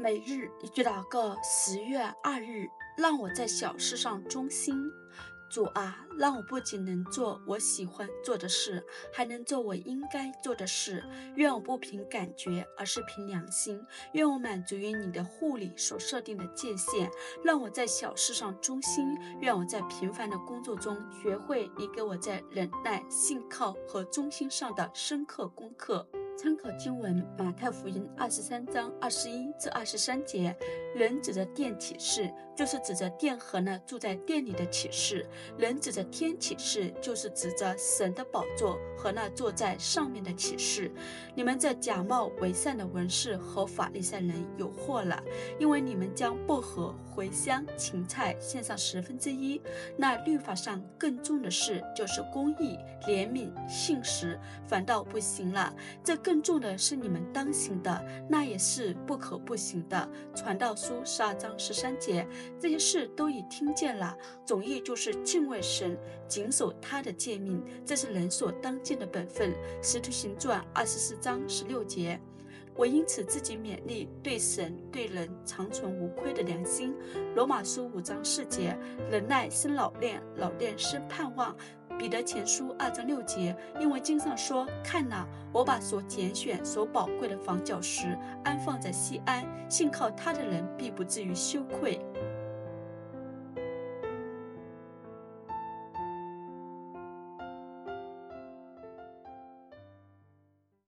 每日一句祷告，10月2日，让我在小事上忠心。主啊，让我不仅能做我喜欢做的事，还能做我应该做的事。愿我不凭感觉，而是凭良心。愿我满足于你的护理所设定的界限，让我在小事上忠心。愿我在平凡的工作中学会你给我在忍耐、信靠和忠心上的深刻功课。参考经文：马太福音23章21至23节。人指着殿起誓，就是指着殿和那住在殿里的启示；人指着天起誓，就是指着神的宝座和那坐在上面的启示。你们这假冒为善的文士和法利赛人有祸了，因为你们将薄荷、茴香、芹菜献上1/10，那律法上更重的事，就是公义、怜悯、信实，反倒不行了。这更重的是你们当行的，那也是不可不行的。传道书12章13节。这些事都已听见了，总意就是敬畏神，谨守他的诫命，这是人所当尽的本分。使徒行传24章16节。我因此自己勉励，对神对人常存无亏的良心。罗马书5章4节。忍耐生老练，老练生盼望。彼得前书2章6节。因为经上说，看哪，我把所拣选所宝贵的房角石安放在西安，信靠他的人必不至于羞愧。